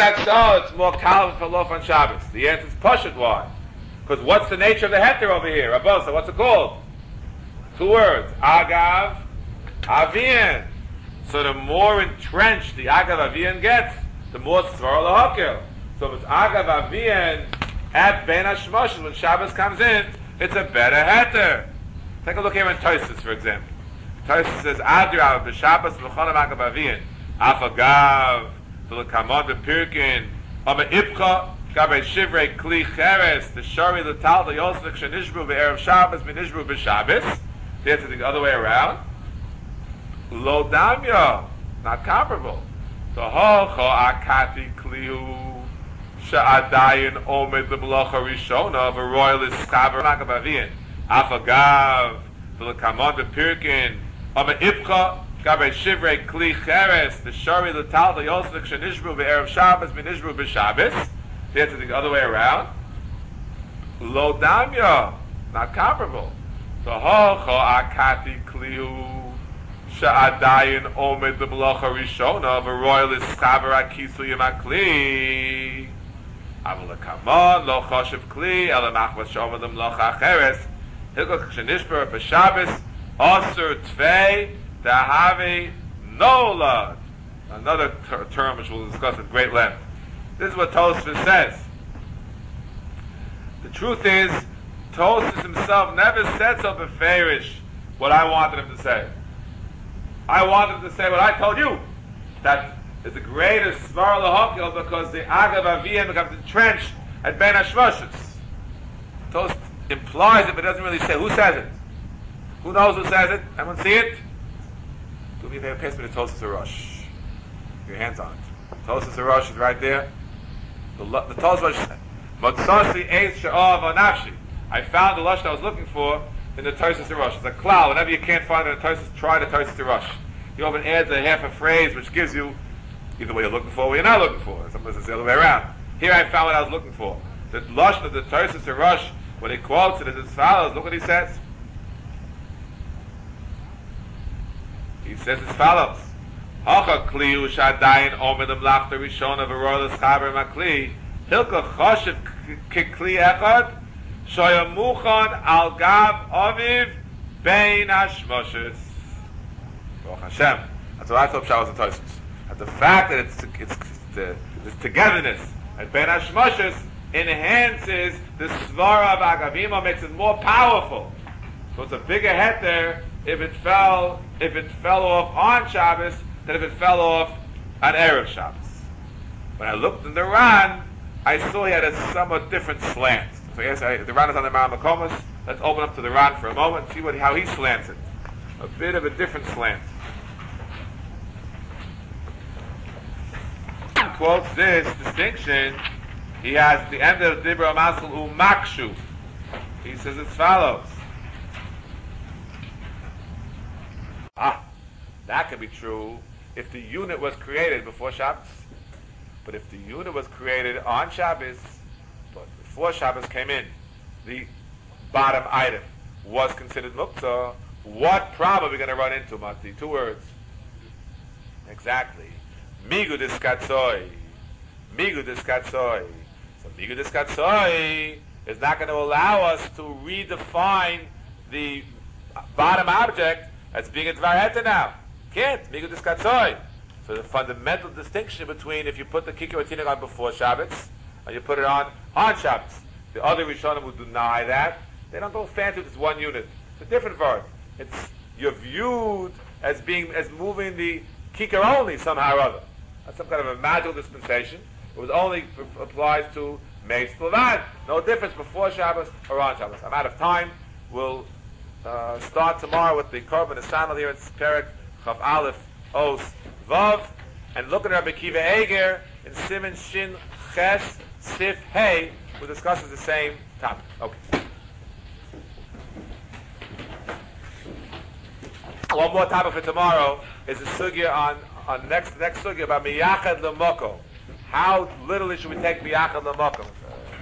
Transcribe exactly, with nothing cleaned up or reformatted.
that so? It's more kal for lof on Shabbos. The answer is pashut. Why? Because what's the nature of the heter over here? Rabosa, what's it called? Two words. Agav, avian. So the more entrenched the agav avian gets, the more svar lahakil. So if it's agav avian at ben hashmoshes, when Shabbos comes in, it's a better heter. Take a look here in Tosfos, for example. Tosfos says, Adra b'Shabbos v'cholam agav avian afagav v'lekamod b'pirkin ama ipcha gabei shivrei kli cheres the shari l'tal the yosnik shenishbu b'erev Shabbos v'nishbu b'Shabbos. The answer is the other way around. Lo damya, not comparable. So ho cho akati kliu sha'adayin omed l'melacha rishona v'royal ischaber agav avian afagav v'lekamod b'pirkin ama ipcha gabei shivrei kli cheres the shari l'tal the yosnik shenishbu b'erev Shabbos v'nishbu b'Shabbos. The answer is the other way around. Lo damya, not comparable. So ho cho akati kliu sha'adayin omed l'melacha rishona v'royal ischaber akisu yimakli avol lekamon lo choshev kli ela machmas shomer l'melacha acheres hilkach shenishber b'Shabbos osur tvei dahavi nolad. Another ter- term which we'll discuss at great length. This is what Tosfos says. The truth is, Tosfos himself never said so beferish what I wanted him to say. I wanted him to say what I told you, that is the greatest svar lahakil because the agav aviyim becomes entrenched at ben hashmoshes. Tosfos implies it, but doesn't really say who says it. Who knows who says it? Anyone see it? Do me a favor, pass me the Tosfos Arosh. Your hands on it. Tosfos Arosh is right there. The, the Tosfos Motsasi Eis Sha'av Anafshi. I found the lush I was looking for in the Tosfos Arosh. It's a cloud. Whenever you can't find it in the Tosfos, try the Tosfos Arosh. You often add a half a phrase which gives you either what you're looking for or what you're not looking for. Sometimes it's the other way around. Here I found what I was looking for. The lush of the Tosfos Arosh, when he quotes it, is as follows. Look what he says. He says as follows. Hacha kliu shadayin omed l'mlachta rishona v'royal eschaber makli hilka choshev kikli echad shoya muchan al gav aviv bein hashmoshes. Baruch Hashem. That's what I thought Pshat was in Tosfos. That the fact that it's it's, it's the this togetherness at bein hashmoshes enhances the svara of agavima, makes it more powerful. So it's a bigger heter if it fell if it fell off on Shabbos than if it fell off on Erev Shabbos. When I looked in the Ran, I saw he had a somewhat different slant. So yes, I, the Ran is on the Mount Makomas. Let's open up to the Ran for a moment and see what, how he slants it. A bit of a different slant. He quotes this distinction. He has at the end of Dibra Masel Umakshu. He says as follows. Ah, that could be true if the unit was created before Shabbos. But if the unit was created on Shabbos, but before Shabbos came in, the bottom item was considered muktzah, what problem are we going to run into, Mati? Two words. Exactly. Migu diskatzoi. Migu diskatzoi. So migu diskatzoi is not going to allow us to redefine the bottom object as being a dvar heter now. Can't. Migu diskatzoi. So the fundamental distinction between if you put the kikar tinag on before Shabbos and you put it on on Shabbos. The other Rishonim would deny that. They don't go fancy with this one unit. It's a different word. It's you're viewed as being as moving the kikar only somehow or other. That's some kind of a magical dispensation. It was only applies to Meis Plavad. No difference before Shabbos or on Shabbos. I'm out of time. We'll uh, start tomorrow with the Korban Esanel here in Perek Chav Aleph Os Vav, and look at Rabbi Kiva Eger in Siman Shin Ches Sif Hey, who discusses the same topic. Okay. One more topic for tomorrow is the sugya on, on next next sugya about miyachad l'moko. How literally should we take miyachad l'moko?